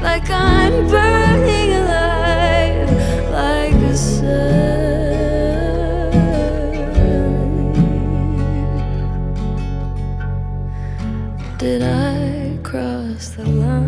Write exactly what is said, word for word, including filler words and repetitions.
like I'm burning alive, like a sun. Did I cross the line?